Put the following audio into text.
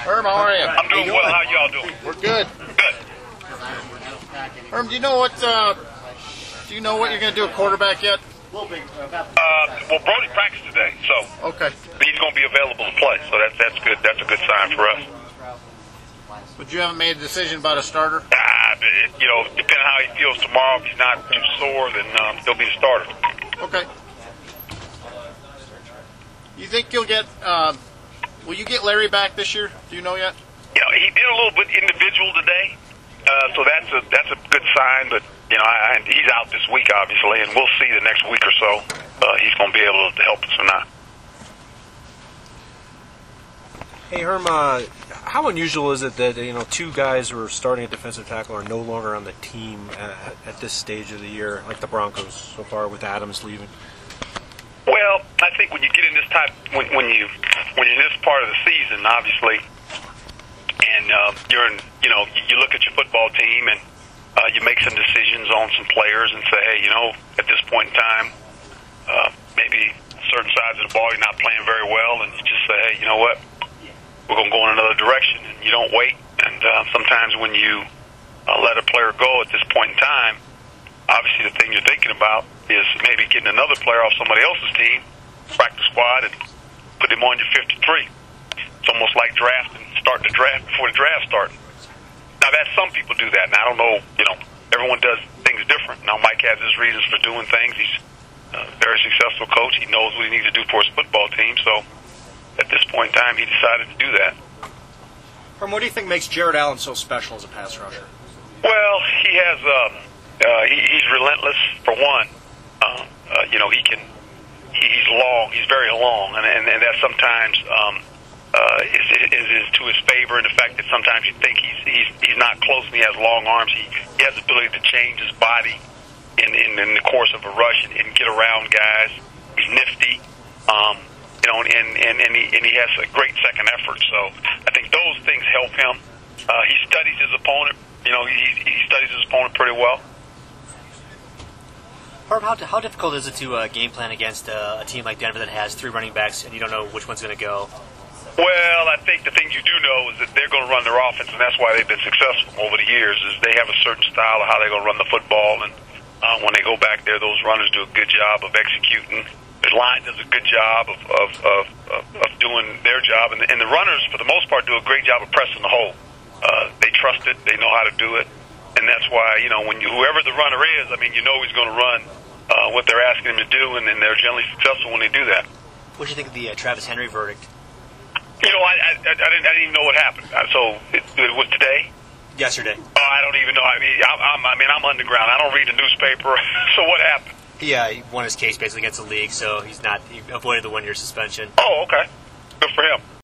Herm, how are you? I'm doing well. How y'all doing? We're good. Good. Herm, do you know what you're going to do at quarterback yet? Well, Brody practiced today, so Okay. he's going to be available to play. So that's good. That's a good sign for us. But you haven't made a decision about a starter? Depending on how he feels tomorrow, if he's not too sore, then he'll be the starter. Okay. You think you'll get? Will you get Larry back this year? Do you know yet? Yeah, he did a little bit individual today, so that's a good sign. But he's out this week, obviously, and we'll see the next week or so he's going to be able to help us or not. Hey Herm, how unusual is it that two guys who are starting at defensive tackle are no longer on the team at this stage of the year, like the Broncos so far with Adams leaving? Well, I think when you get in this type, when you're in this part of the season, obviously, and you look at your football team and you make some decisions on some players and say, hey, at this point in time, maybe certain sides of the ball you're not playing very well, and you just say, hey, you know what? We're going to go in another direction, and you don't wait. And sometimes when you let a player go at this point in time, obviously the thing you're thinking about is maybe getting another player off somebody else's team, practice squad, and put him on your 53. It's almost like starting the draft before the draft starts. Now, some people do that, and I don't know, everyone does things different. Now, Mike has his reasons for doing things. He's a very successful coach. He knows what he needs to do for his football team, so at this point in time, he decided to do that. Herm, what do you think makes Jared Allen so special as a pass rusher? Well, he has he's relentless for one. He's long. He's very long, and that sometimes is to his favor in the fact that sometimes you think he's not close and he has long arms. He has the ability to change his body in the course of a rush and get around guys. He's nifty. And he has a great second effort. So I think those things help him. He studies his opponent. He studies his opponent pretty well. Herm, how difficult is it to game plan against a team like Denver that has three running backs and you don't know which one's going to go? Well, I think the thing you do know is that they're going to run their offense, and that's why they've been successful over the years, is they have a certain style of how they're going to run the football. And when they go back there, those runners do a good job of executing. The line does a good job of doing their job, and the runners, for the most part, do a great job of pressing the hole. They trust it. They know how to do it, and that's why whoever the runner is, he's going to run what they're asking him to do, and they're generally successful when they do that. What do you think of the Travis Henry verdict? I didn't even know what happened. So it was today. Yesterday. Oh, I don't even know. I'm underground. I don't read the newspaper. So what happened? Yeah, he won his case basically against the league, so he avoided the 1-year suspension. Oh, okay. Good for him.